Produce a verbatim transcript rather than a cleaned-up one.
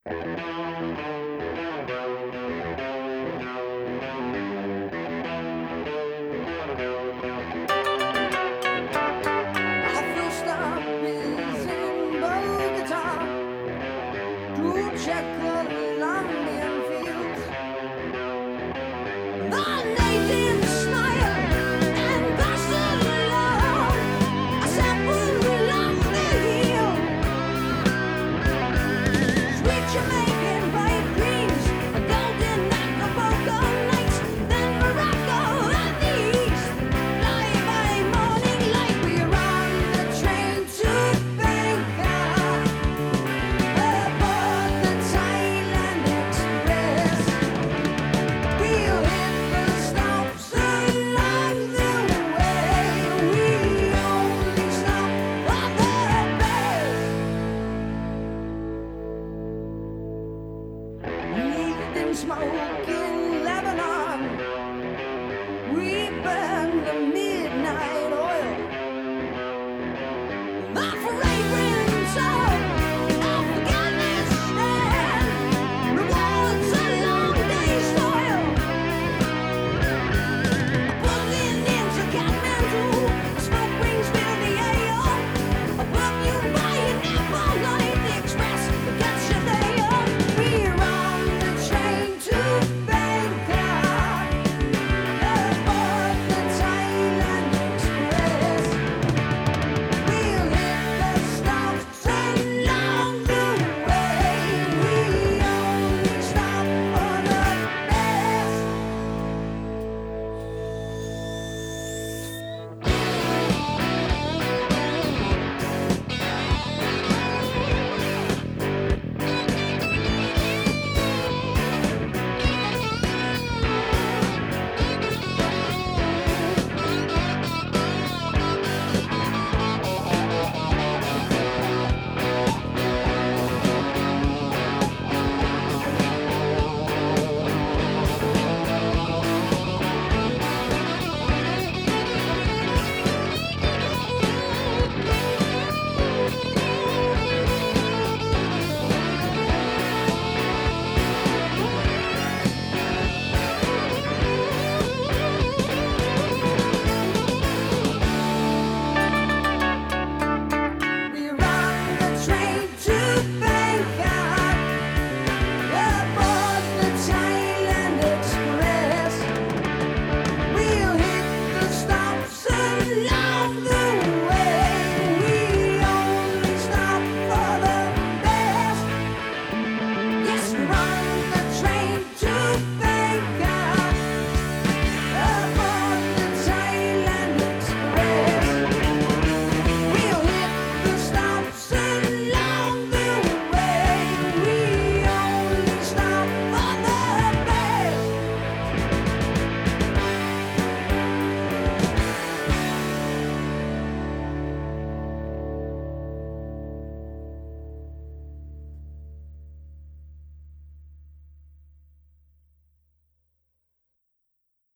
First stop is in Bogota to check the Colombian fields. The natives smile and pass it along. I sample along the hill. Sweet Jamaican bright greens, a golden Acapulco nights, then Morocco and the east. Fly by morning light, we're on the train to Bangkok, aboard the Thailand Express. We'll hit the stops along the way. We only stop on the best. We've been smoking